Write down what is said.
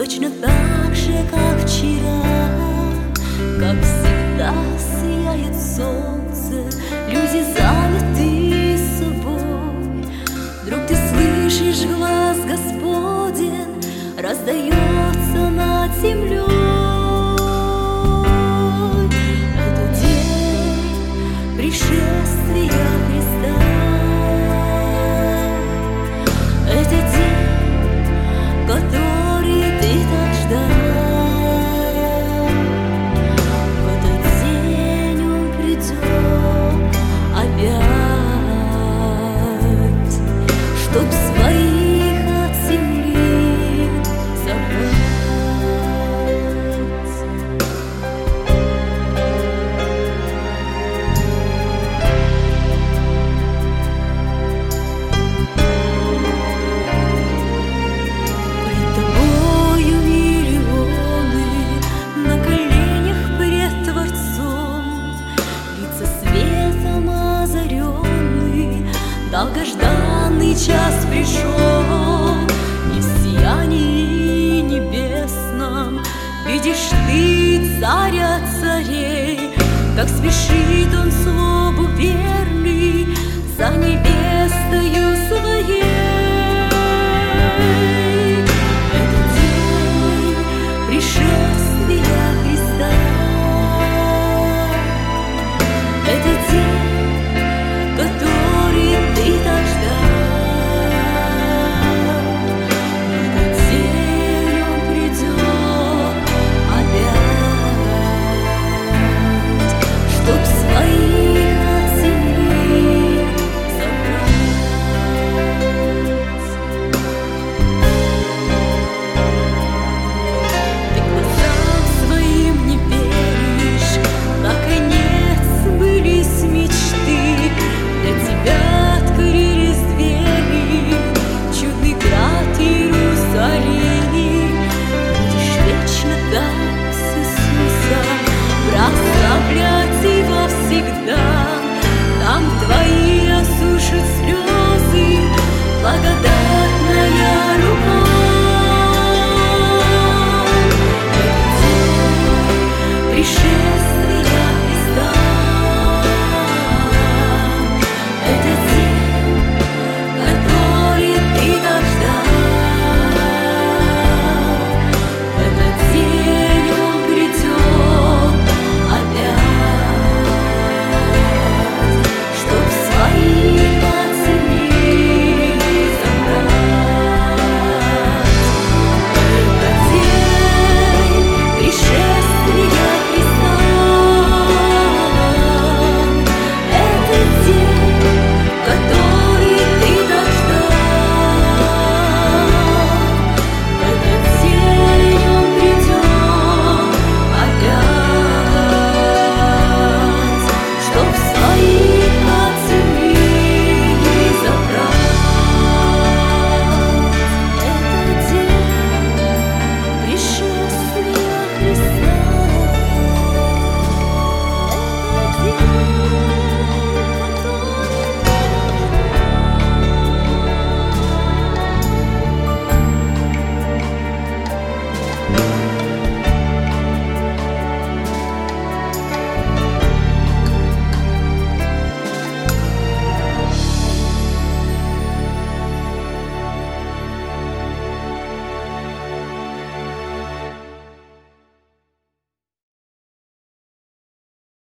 точно так же, как вчера, как всегда сияет солнце, люди заняты собой. Вдруг ты слышишь глаз Господень, раздается над землей. Это день пришествия Христа. Это день, который ты так ждал. В этот день Он придет опять, чтоб своих от земли забрать. Долгожданный час пришел, и в сиянии небесном видишь ты царя царей, как спешит он слову верный за невестою